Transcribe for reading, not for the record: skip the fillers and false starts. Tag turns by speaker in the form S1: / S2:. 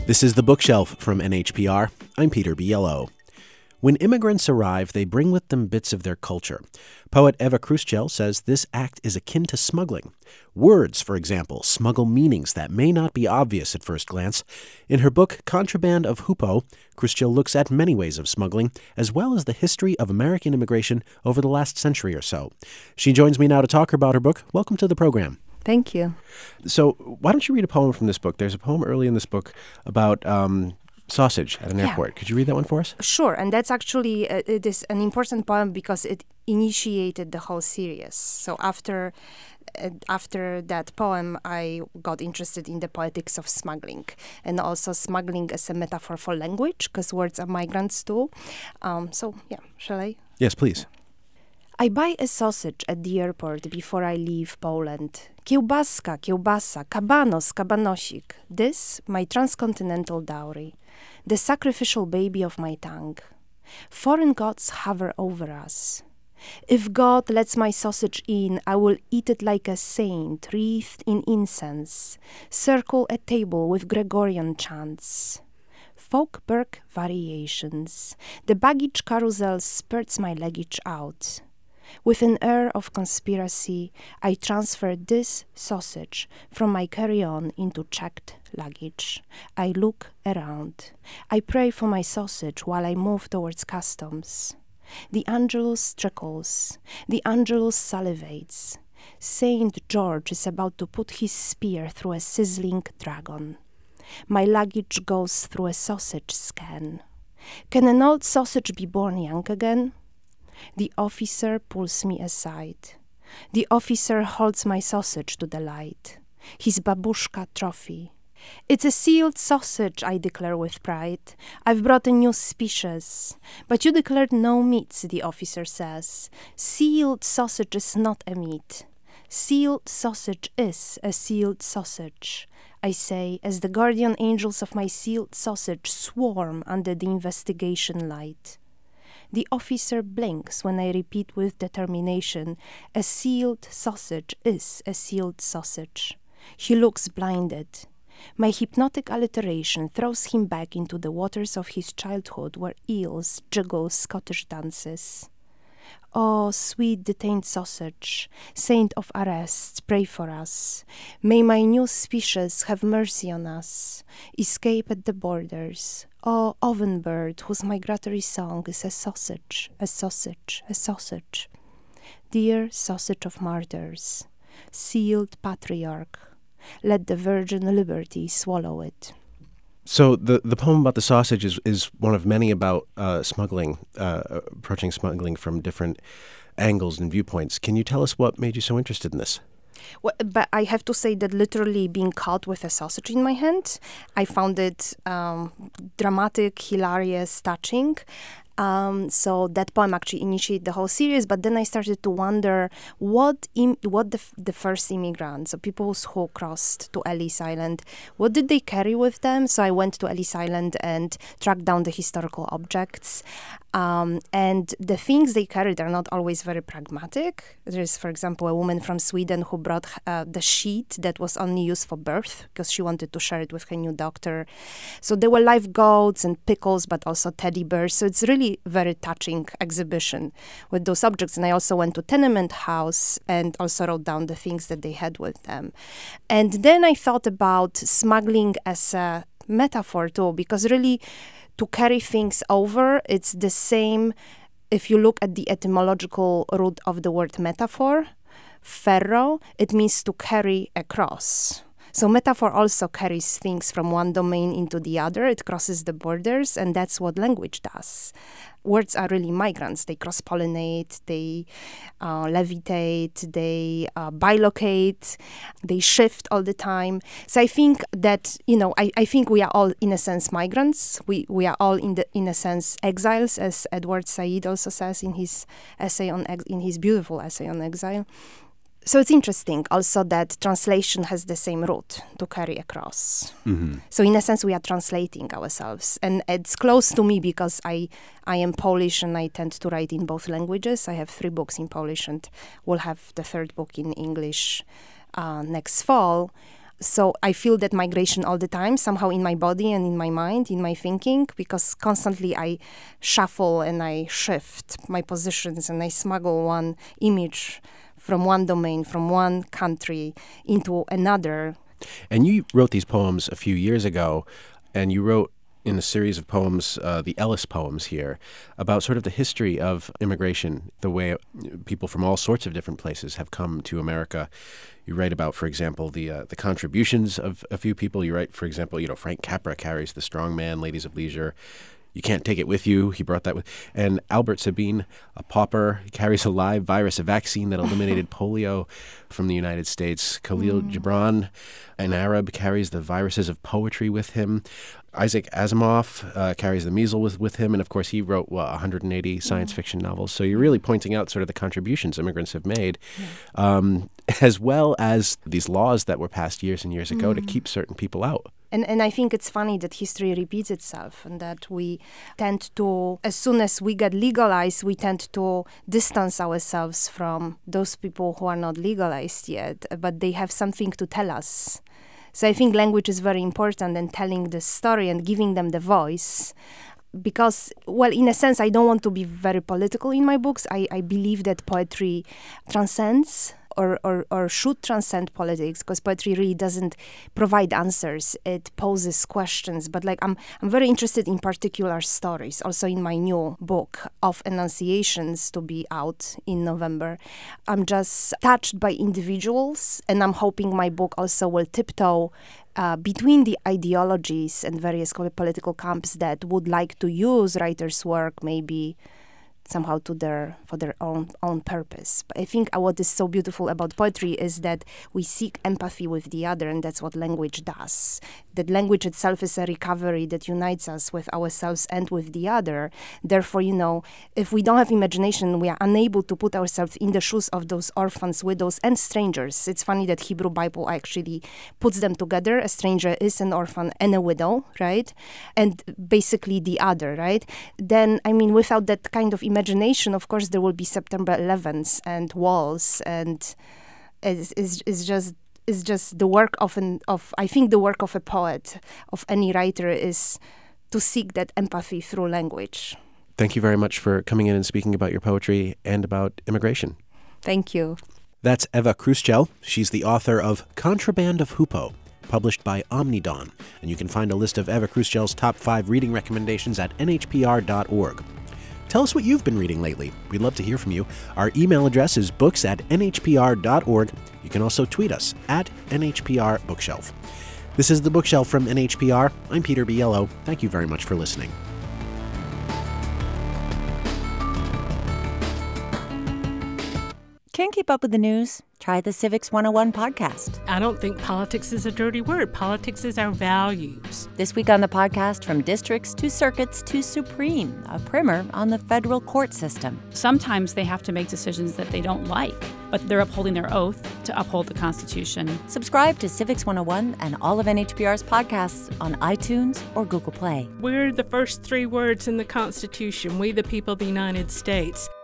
S1: This is The Bookshelf from NHPR. I'm Peter Biello. When immigrants arrive, they bring with them bits of their culture. Poet Eva Kruszel says this act is akin to smuggling. Words, for example, smuggle meanings that may not be obvious at first glance. In her book, Contraband of Hoopoe, Kruszel looks at many ways of smuggling, as well as the history of American immigration over the last century or so. She joins me now to talk about her book. Welcome to the program.
S2: Thank you.
S1: So why don't you read a poem from this book? There's a poem early in this book about sausage at an airport. Could you read that one for us?
S2: Sure, and that's actually, it is an important poem because it initiated the whole series. So after that poem, I got interested in the poetics of smuggling, and also smuggling as a metaphor for language, because words are migrants too. Shall I?
S1: Yes, please.
S2: I buy a sausage at the airport before I leave Poland. Kiełbaska, kiełbasa, kabanos, kabanosik. This, my transcontinental dowry. The sacrificial baby of my tongue. Foreign gods hover over us. If God lets my sausage in, I will eat it like a saint, wreathed in incense. Circle a table with Gregorian chants. Folkberg variations. The baggage carousel spurts my luggage out. With an air of conspiracy, I transfer this sausage from my carry-on into checked luggage. I look around. I pray for my sausage while I move towards customs. The Angelus trickles. The Angelus salivates. Saint George is about to put his spear through a sizzling dragon. My luggage goes through a sausage scan. Can an old sausage be born young again? The officer pulls me aside. The officer holds my sausage to the light. His babushka trophy. It's a sealed sausage, I declare with pride. I've brought a new species. But you declared no meats, the officer says. Sealed sausage is not a meat. Sealed sausage is a sealed sausage, I say, as the guardian angels of my sealed sausage swarm under the investigation light. The officer blinks when I repeat with determination, a sealed sausage is a sealed sausage. He looks blinded. My hypnotic alliteration throws him back into the waters of his childhood where eels jiggle Scottish dances. Oh, sweet detained sausage, saint of arrests, pray for us. May my new species have mercy on us. Escape at the borders. Oh, oven bird, whose migratory song is a sausage, a sausage, a sausage. Dear sausage of martyrs, sealed patriarch, let the virgin liberty swallow it.
S1: So the poem about the sausage is one of many about smuggling, approaching smuggling from different angles and viewpoints. Can you tell us what made you so interested in this?
S2: Well, but I have to say that literally being caught with a sausage in my hand, I found it dramatic, hilarious, touching. So that poem actually initiated the whole series, but then I started to wonder what the first immigrants, so people who crossed to Ellis Island, what did they carry with them? So I went to Ellis Island and tracked down the historical objects. And the things they carried are not always very pragmatic. There's, for example, a woman from Sweden who brought the sheet that was only used for birth because she wanted to share it with her new doctor. So there were live goats and pickles, but also teddy bears. So it's really very touching exhibition with those objects. And I also went to Tenement House and also wrote down the things that they had with them. And then I thought about smuggling as a metaphor too, because really to carry things over, it's the same if you look at the etymological root of the word metaphor. Ferro, it means to carry across. So metaphor also carries things from one domain into the other. It crosses the borders, and that's what language does. Words are really migrants. They cross-pollinate, they levitate, they bilocate, they shift all the time. So I think that, I think we are all, in a sense, migrants. We are all, in a sense, exiles, as Edward Said also says in his beautiful essay on exile. So it's interesting also that translation has the same root, to carry across. Mm-hmm. So in a sense, we are translating ourselves. And it's close to me because I am Polish and I tend to write in both languages. I have 3 books in Polish and we'll have the 3rd book in English next fall. So I feel that migration all the time, somehow in my body and in my mind, in my thinking, because constantly I shuffle and I shift my positions and I smuggle one image from one domain, from one country into another.
S1: And you wrote these poems a few years ago, and you wrote in a series of poems, the Ellis poems here, about sort of the history of immigration, the way people from all sorts of different places have come to America. You write about, for example, the contributions of a few people. You write, for example, Frank Capra carries The Strong Man, Ladies of Leisure. You Can't Take It With You. He brought that with. And Albert Sabine, a pauper, carries a live virus, a vaccine that eliminated polio from the United States. Khalil Gibran, an Arab, carries the viruses of poetry with him. Isaac Asimov carries the measles with him. And, of course, he wrote, 180 science fiction novels. So you're really pointing out sort of the contributions immigrants have made, as well as these laws that were passed years and years ago to keep certain people out.
S2: And I think it's funny that history repeats itself, and that we tend to, as soon as we get legalized, we tend to distance ourselves from those people who are not legalized yet, but they have something to tell us. So I think language is very important in telling the story and giving them the voice. Because, well, in a sense, I don't want to be very political in my books. I believe that poetry transcends or should transcend politics, because poetry really doesn't provide answers. It poses questions. But I'm very interested in particular stories. Also in my new book of Enunciations, to be out in November, I'm just touched by individuals, and I'm hoping my book also will tiptoe between the ideologies and various political camps that would like to use writers' work maybe somehow for their own purpose. But I think what is so beautiful about poetry is that we seek empathy with the other, and that's what language does. That language itself is a recovery that unites us with ourselves and with the other. Therefore, if we don't have imagination, we are unable to put ourselves in the shoes of those orphans, widows, and strangers. It's funny that Hebrew Bible actually puts them together. A stranger is an orphan and a widow, right? And basically the other, right? Then, without that kind of imagination, of course, there will be September 11th and walls, and it's just the work I think the work of a poet, of any writer, is to seek that empathy through language.
S1: Thank you very much for coming in and speaking about your poetry and about immigration.
S2: Thank you.
S1: That's Eva Kruscel. She's the author of Contraband of Hoopoe, published by Omnidon. And you can find a list of Eva Kruscel's top 5 reading recommendations at nhpr.org. Tell us what you've been reading lately. We'd love to hear from you. Our email address is books@nhpr.org. You can also tweet us at NHPR Bookshelf. This is The Bookshelf from NHPR. I'm Peter Biello. Thank you very much for listening.
S3: Can't keep up with the news? Try the Civics 101 podcast.
S4: I don't think politics is a dirty word. Politics is our values.
S3: This week on the podcast, from districts to circuits to Supreme, a primer on the federal court system.
S5: Sometimes they have to make decisions that they don't like, but they're upholding their oath to uphold the Constitution.
S3: Subscribe to Civics 101 and all of NHPR's podcasts on iTunes or Google Play.
S4: We're the first 3 words in the Constitution. We the people of the United States.